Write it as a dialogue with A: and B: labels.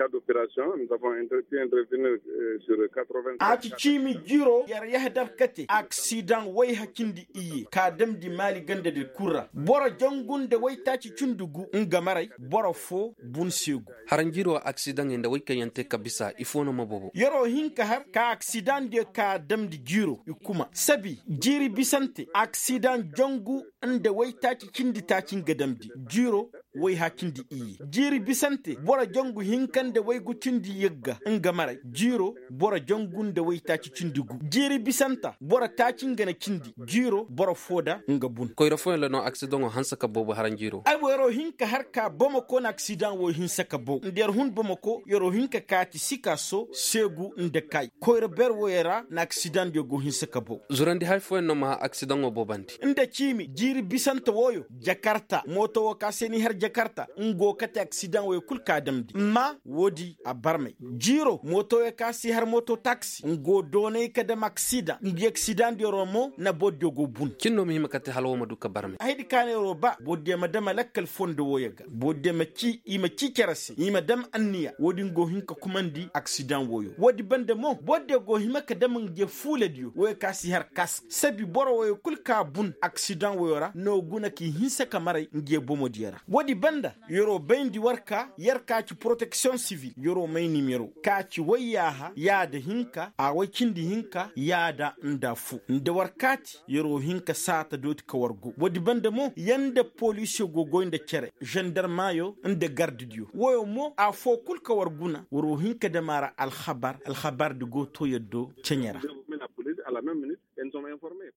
A: cas d'opération, nous avons pu intervenir sur 80.
B: Aci cimi giro yar yahdar kate accident wai hakindi iye ka damdi mali ganda de kura bora jangun da wai taci cundugu ngamarai bora fo bun segu
C: haran giro accident inda wai kayante kabisa ifono mabobo
B: yaro hinka har ka accident de ka damdi giro ikuma sabi jiri bisante accident jangu inda wai taci cindi tacin gadamdi giro wai hakindi iye jiri bisante bora jangu hinkan da wai gucindi yagga ngamarai giro bora jangun da wai taci cindugu jiri bisanta bora tacin gana cindi giro bora foda ngabun
C: koyra fo la no accident o hansa ka bobo haran giro
B: ay yoro hinka har ka bomo ko na accident wo hinsa ka bo nder hun bomo ko yoro hinka kati sika so segu nde kay koyra ber woyera na accident de go hinsa ka bo
C: zurandi hay fo no ma accident o bobandi
B: nde cimi jiri bisanta woyo jakarta moto wo kaseni har jakarta ngo kata accident wo kul kadamdi ma wodi a barmay jiro moto e kasi har moto taxi ngo donay kada maksida ngi accident de romo na boddo go bun
C: kinno mi makati halwo madu ka barme
B: haydi kane roba bodde madama lakkal fondo woyaga bodde maci ima cikerasi ima dam anniya wodi go hinka kumandi accident woyo wodi bande mo bodde go himaka dam nge fule dio woy kasi har kas sabi boro woyo kulka bun accident woyora no guna ki hinsa kamarai nge bomo diara wodi banda yoro bendi warka yarka ci protection civil yoro may numero ka ci wayaha yada hinka a wakindi hinka yada ndafu nda warkati yoro hinka sata doti ka wargo wodi banda mo yanda police gogo inda kere gendarmayo inda garde dio woyo mo a fo kul ka warguna woro hinka da mara al khabar de go to yeddo chenyara
A: La police à la même minute, elles ont informé.